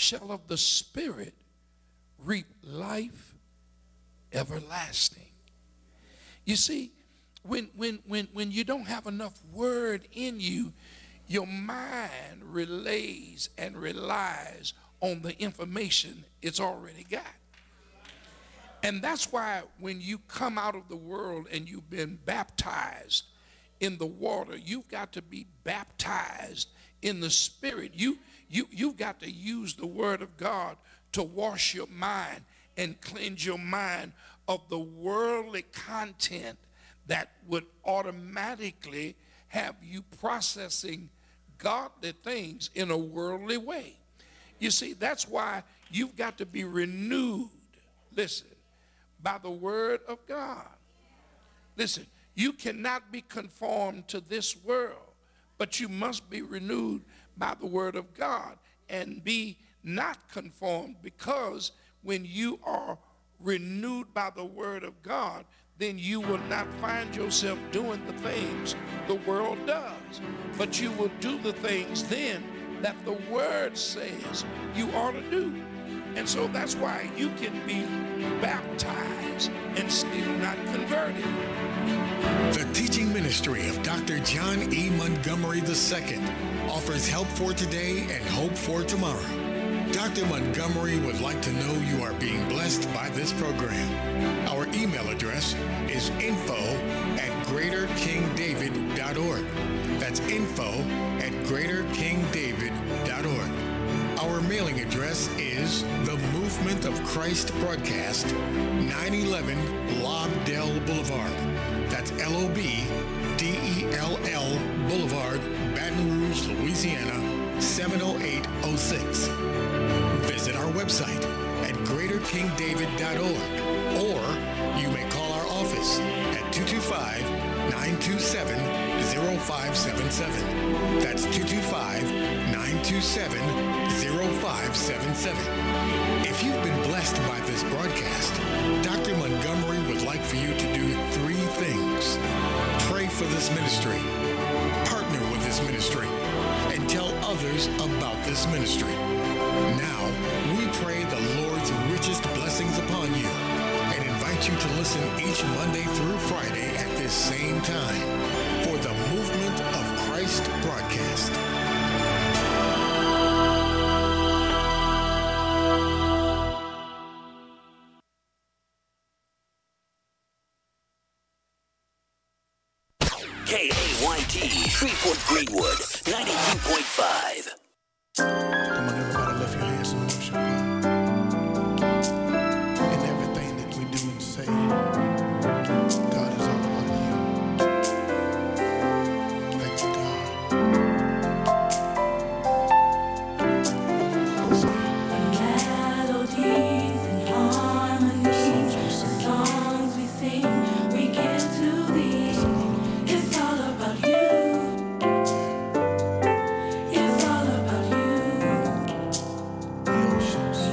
shall of the Spirit reap life everlasting. You see, when you don't have enough word in you, your mind relays and relies on the information it's already got. And that's why when you come out of the world and you've been baptized in the water, you've got to be baptized in the Spirit. You've got to use the Word of God to wash your mind and cleanse your mind of the worldly content that would automatically have you processing godly things in a worldly way. You see, that's why you've got to be renewed, listen, by the Word of God. Listen, you cannot be conformed to this world, but you must be renewed by the Word of God and be not conformed, because when you are renewed by the Word of God, then you will not find yourself doing the things the world does, but you will do the things then that the Word says you ought to do. And so that's why you can be baptized and still not converted. The teaching ministry of Dr. John E. Montgomery II offers help for today and hope for tomorrow. Dr. Montgomery would like to know you are being blessed by this program. Our email address is info@greaterkingdavid.org. That's info@greaterkingdavid.org. Our mailing address is The Movement of Christ Broadcast, 911 Lobdell Boulevard. That's LOBDELL Boulevard, Baton Rouge, Louisiana, 70806. Visit our website at greaterkingdavid.org, or you may call our office at 225-927-0577. That's 225-927-0577. If you've been blessed by this broadcast, Dr. Montgomery would like for you to do three things. Pray for this ministry, partner with this ministry, and tell others about this ministry. Now, we pray the Lord's richest blessings upon you and invite you to listen each Monday through Friday at this same time for the Movement of Christ broadcast. KAYT, Shreveport Greenwood, 92.5. Come on, everybody, lift your hands and worship God. In everything that we do and say, God is all about you. Thank you, God. Melodies and harmonies, the songs we sing, we give to thee. It's all about you. It's all about you. The oceans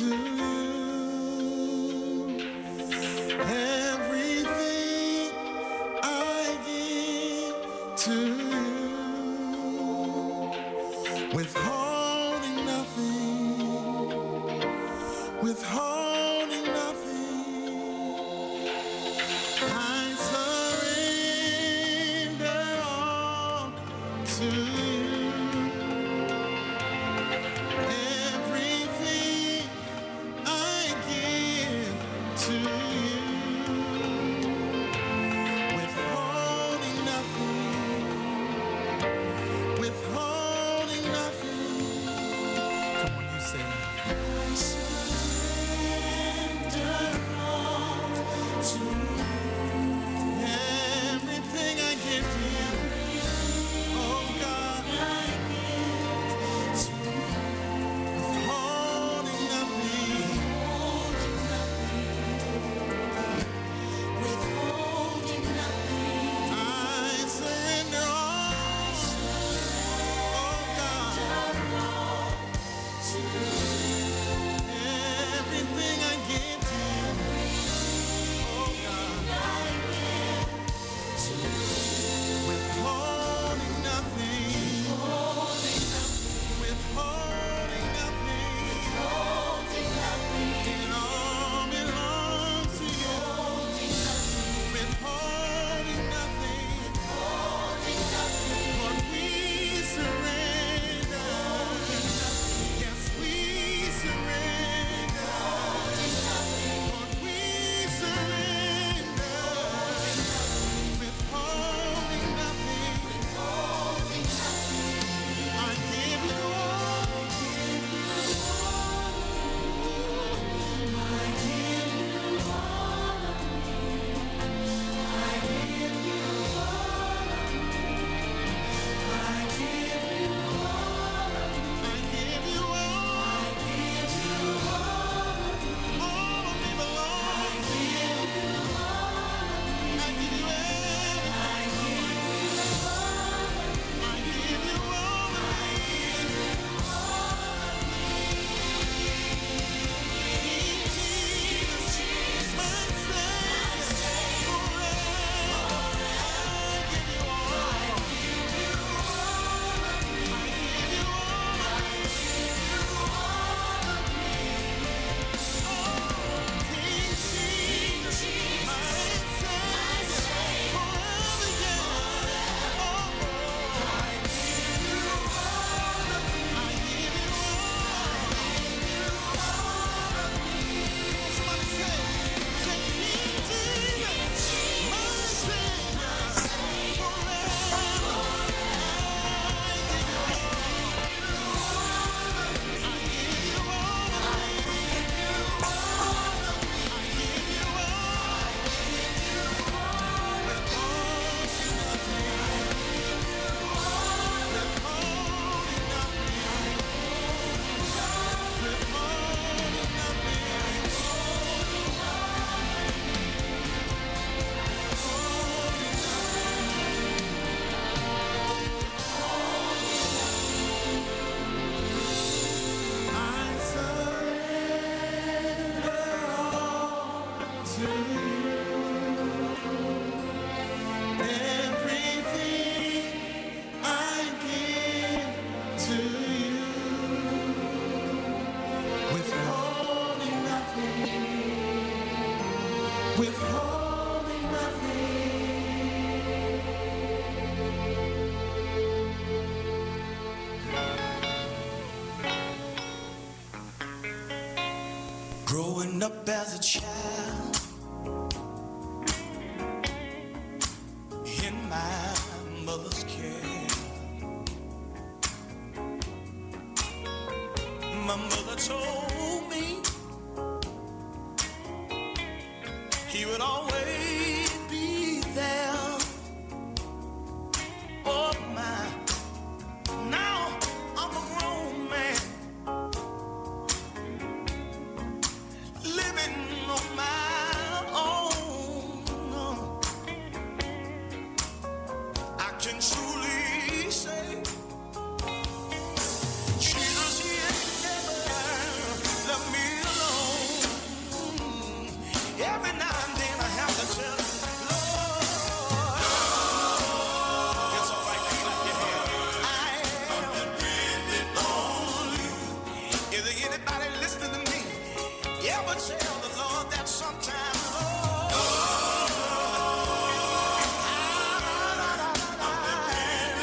to you. Everything I give to you. Withholding nothing. Withholding nothing. I surrender all to you. Everything I give to you, withholding nothing, withholding nothing. Come on, you say. I surrender all to you. Everything I give to you, oh God, I give to you. Withholding nothing. Withholding nothing. I surrender all. Oh God. Everything I give to you. Oh God. Withholding nothing. Withholding nothing. It all belongs to you. Withholding nothing. Lord, we surrender. Yes, we surrender. Lord, we surrender. Withholding nothing. I give you all. I give you all. All of me belongs. I give you everything. I give you all of me. Jesus, my Savior, forever. I give you all. I give you all of me. King Jesus, my Savior, forever, yeah. Oh, I give you all of me. I give you all of me. Somebody say, King Jesus, my Savior, forever. I give you all of me. I surrender all to you. Everything I give to you. Withholding nothing. Withholding nothing. Growing up as a child in my mother's care, my mother told